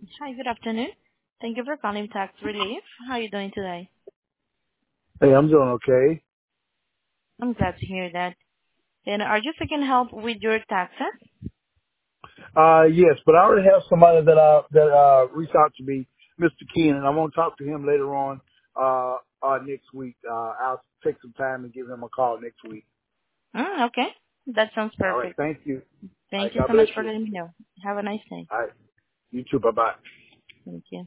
Hi, good afternoon. Thank you for calling Tax Relief. How are you doing today? Hey, I'm doing okay. I'm glad to hear that. And are you seeking help with your taxes? Yes, but I already have somebody that reached out to me, Mr. Ken, and I want to talk to him later on next week. I'll take some time and give him a call next week. Okay. That sounds All right, perfect. thank you. All right, Thank you God so much bless for you. letting me know. Have a nice day. All right, you too. Bye bye. Thank you.